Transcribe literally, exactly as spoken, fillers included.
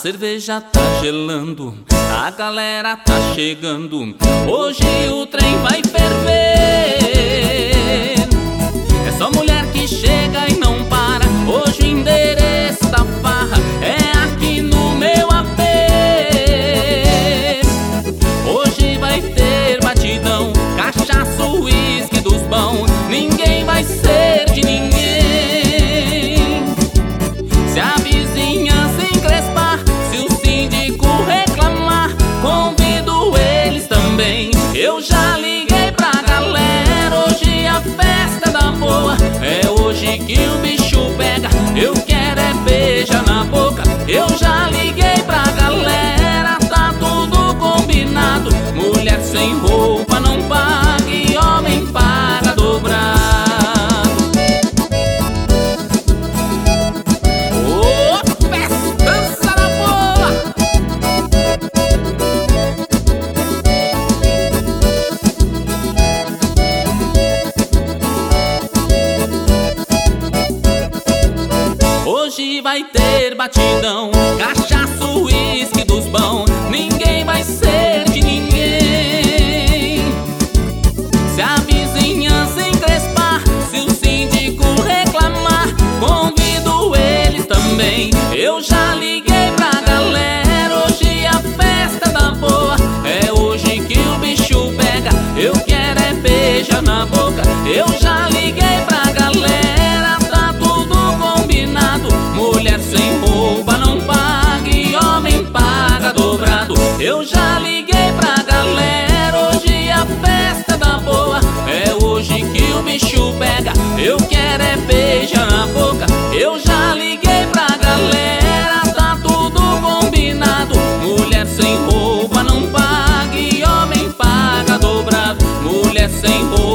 cerveja tá gelando, a galera tá chegando. Hoje o trem vai ferver. É só mulher que chega e não para. Hoje o endereço da farra é aqui no meu A P. Hoje vai ter batidão, cachaça, uísque dos bons. Ninguém vai ser de ninguém. Se a vizinha se encrespar, se o síndico reclamar, convido eles também. Eu já liguei pra galera, hoje a festa da boa. É hoje que o bicho pega, eu quero é beijar na boca. Eu já liguei pra galera, tá tudo combinado. Mulher sem roupa não paga e homem paga dobrado. Ô, festança da boa! Hoje vai ter batidão, cachaça, uísque dos bons. Ninguém vai ser de ninguém. Se a vizinhança encrespar, se o síndico reclamar, convido eles também. Eu já liguei pra galera, hoje a festa da boa. É hoje que o bicho pega, eu quero é beijar na boca. Eu já liguei pra galera, tá tudo combinado. Mulher sem roupa não paga e homem paga dobrado. Eu já liguei pra galera, hoje a festa da boa. É hoje que o bicho pega, eu quero é beijar na boca. Eu já liguei pra galera, tá tudo combinado. Mulher sem roupa não paga e homem paga dobrado. Mulher sem roupa